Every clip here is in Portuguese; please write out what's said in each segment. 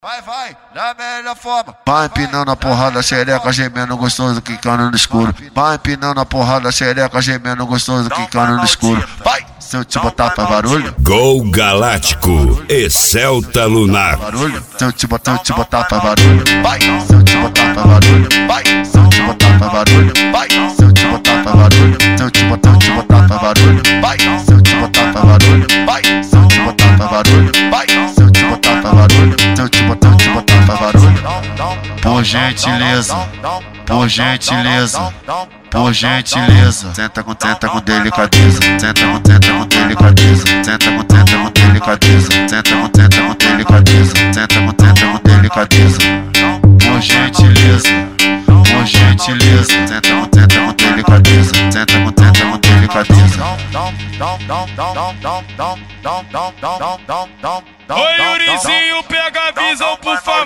Vai, da melhor forma. Vai empinando a porrada, xereca, gemendo gostoso, quicando no escuro. Vai empinando a porrada, xereca, gemendo gostoso, quicando no escuro. Vai, se eu te botar pra barulho. Gol Galáctico e Celta Lunar. Barulho, se eu te botar pra barulho. Vai, se eu te botar pra barulho. Vai, se eu te botar pra barulho. Vai, se eu te botar pra barulho. Se eu te botar pra barulho. Vai, se eu te botar pra barulho. Vai, se eu te botar pra barulho. Vai, se eu te botar pra barulho. Se eu te botar pra barulho. Por gentileza, por gentileza, por gentileza. Senta com delicadeza. Senta com delicadeza. Senta com delicadeza. Senta com delicadeza. Senta com delicadeza. Por gentileza, por gentileza. Senta com delicadeza. Senta com delicadeza. Oi, Yurizinho, pega a visão, por favor.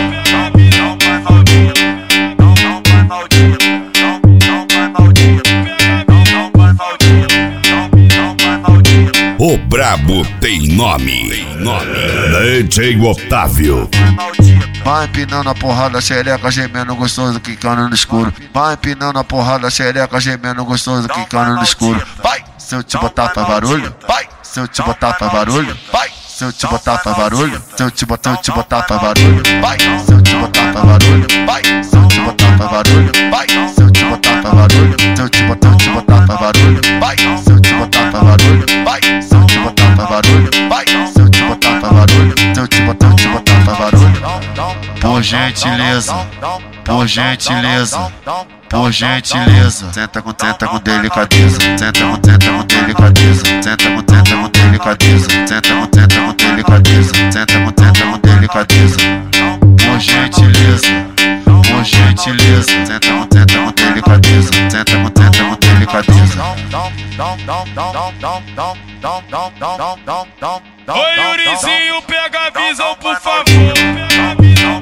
O brabo tem nome. DJ Otávio. Vai empinando a porrada, xereca, gemendo gostoso, quicando no escuro. Vai empinando a porrada, xereca, gemendo gostoso, quicando no escuro. Vai, se eu te botar pra barulho. Vai, se eu te botar pra barulho. Vai, se eu te botar pra barulho. Se eu te botar pra barulho. Vai, se eu te botar pra barulho. Vai, se eu te botar pra barulho. Vai, se eu te botar pra barulho. Se eu te botar pra barulho. Vai, se eu te botar pra barulho. Vai, se eu te botar pra barulho. Vai, se eu te botar pra barulho. Se eu te botar pra barulho. Por gentileza, por gentileza, por gentileza. Senta com delicadeza. Senta com delicadeza. Senta com delicadeza. Senta com delicadeza. Senta com delicadeza. Por gentileza, por gentileza. Senta com delicadeza. Senta com delicadeza. Oi, Yurizinho, pega a visão, por favor.